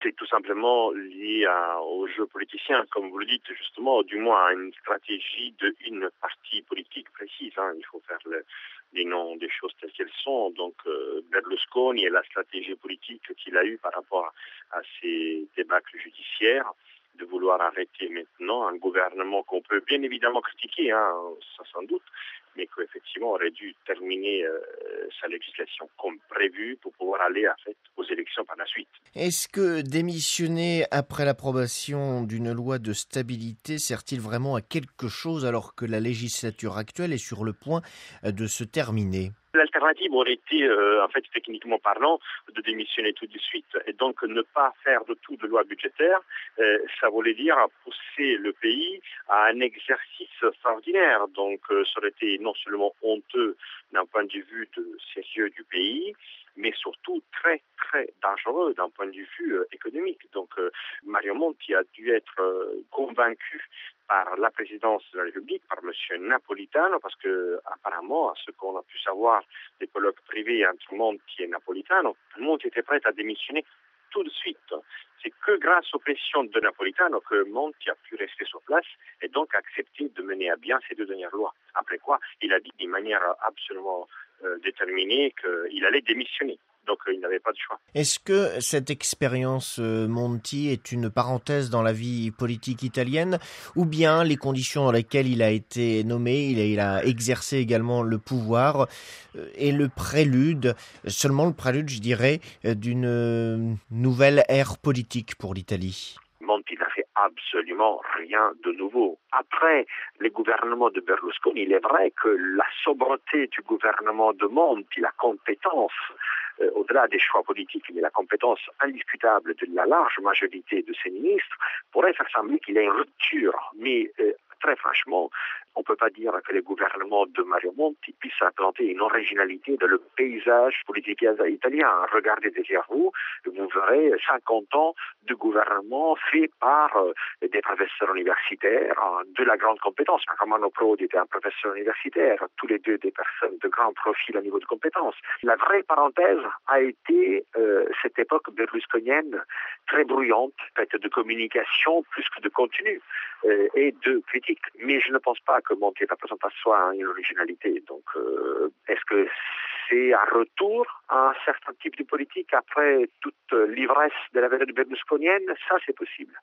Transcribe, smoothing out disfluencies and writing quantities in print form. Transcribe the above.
c'est tout simplement lié aux jeux politiciens, comme vous le dites justement, du moins à une stratégie d'une partie politique précise. Il faut faire les noms des choses telles qu'elles sont. Donc Berlusconi et la stratégie politique qu'il a eue par rapport à ces débâcles judiciaires, de vouloir arrêter maintenant un gouvernement qu'on peut bien évidemment critiquer, ça sans doute, mais qu'effectivement aurait dû terminer sa législation comme prévu pour pouvoir aller aux élections par la suite. Est-ce que démissionner après l'approbation d'une loi de stabilité sert-il vraiment à quelque chose alors que la législature actuelle est sur le point de se terminer ? L'alternative aurait été, techniquement parlant, de démissionner tout de suite et donc ne pas faire de tout de loi budgétaire. Ça voulait dire pousser le pays à un exercice extraordinaire. Donc, ça aurait été non seulement honteux d'un point de vue de sérieux du pays, mais surtout très, très dangereux d'un point de vue économique. Donc, Mario Monti a dû être convaincu par la présidence de la République, par M. Napolitano, parce que apparemment, à ce qu'on a pu savoir des colloques privés entre Monti et Napolitano, Monti était prêt à démissionner tout de suite. C'est que grâce aux pressions de Napolitano que Monti a pu rester sur place et donc accepter de mener à bien ces deux dernières lois. Après quoi, il a dit d'une manière absolument déterminée qu'il allait démissionner. Donc il n'avait pas de choix. Est-ce que cette expérience Monti est une parenthèse dans la vie politique italienne ou bien les conditions dans lesquelles il a été nommé, il a exercé également le pouvoir est le prélude, seulement le prélude je dirais, d'une nouvelle ère politique pour l'Italie ? Monti n'a fait absolument rien de nouveau. Après les gouvernements de Berlusconi, il est vrai que la sobriété du gouvernement de Monti, la compétence, au-delà des choix politiques, mais la compétence indiscutable de la large majorité de ses ministres, pourrait faire sembler qu'il y a une rupture. Mais très franchement, on ne peut pas dire que les gouvernements de Mario Monti puissent implanter une originalité dans le paysage politique italien. Regardez derrière vous, vous verrez 50 ans de gouvernement fait par des professeurs universitaires de la grande compétence. Romano Prodi était un professeur universitaire, tous les deux des personnes de grand profil au niveau de compétences. La vraie parenthèse a été cette époque berlusconienne très bruyante, faite de communication plus que de contenu et de critique. Mais je ne pense pas que Monti représente à soi une originalité. Donc, est-ce que c'est un retour à un certain type de politique après toute l'ivresse de la période berlusconienne? Ça, c'est possible.